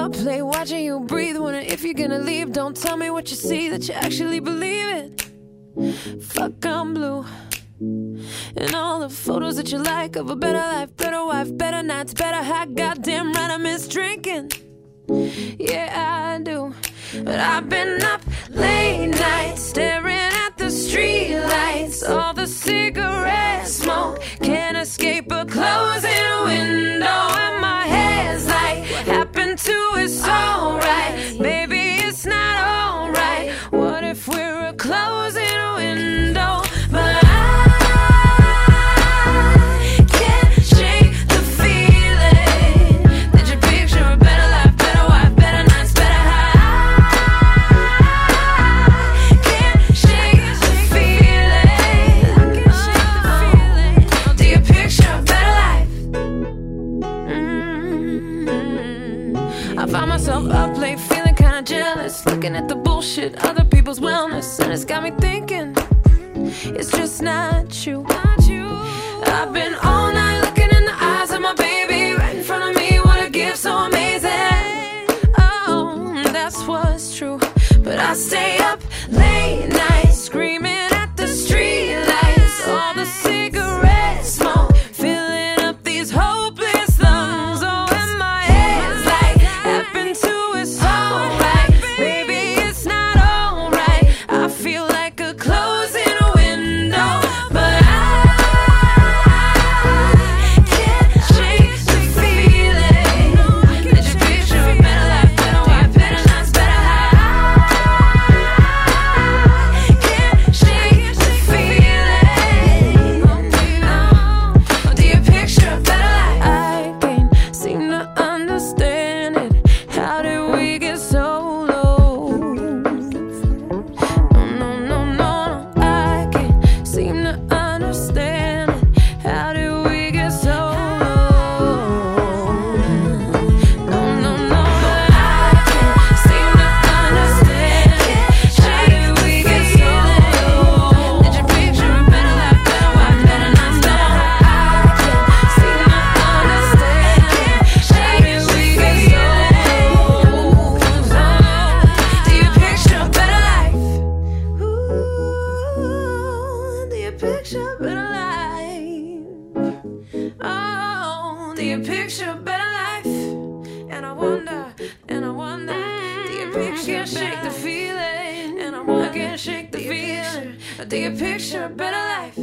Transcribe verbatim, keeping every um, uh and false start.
up late watching you breathe. Wondering if you're gonna leave. Don't tell me what you see, that you actually believe it. Fuck, I'm blue. And all the photos that you like of a better life, better wife, better nights, better high. Goddamn right I miss drinking. Yeah, I do. But I've been up late nights staring at the street lights. All the cigarette smoke can't escape a closing window. And my head's like, what happened to it's alright. Baby, it's not alright. What if we're a closing window? But I up late feeling kinda jealous, looking at the bullshit, other people's wellness, and it's got me thinking it's just not you. I've been all night looking in the eyes of my baby right in front of me. What a gift so amazing. Oh, that's what's true. But I stay up late night screaming at the street lights. All the cigarette smoke filling up these hopeless lungs. Oh, and my head's like, happened to it's alright. Baby, it's not alright. I feel like a closing window. But I can't shake the feeling. Did you picture a better life, better wife, better nights, better high? Can't shake the feeling. Do you picture a better life? I can't seem to understand it. How did we get so low? No, no, no, no, I can't seem to understand it. How did we get so low? No, no, no, I can't seem to understand it. How did we get so low? Did you picture a better life, better wife, better nights, better high? I can't seem to understand it. How did we get so low? Do you picture a better life? Ooh, do you picture a better life? Oh, do you picture a better life? And I wonder, and I wonder, do you picture? I can't shake the feeling, and I wonder, I can't shake the feeling. Do you picture a better life?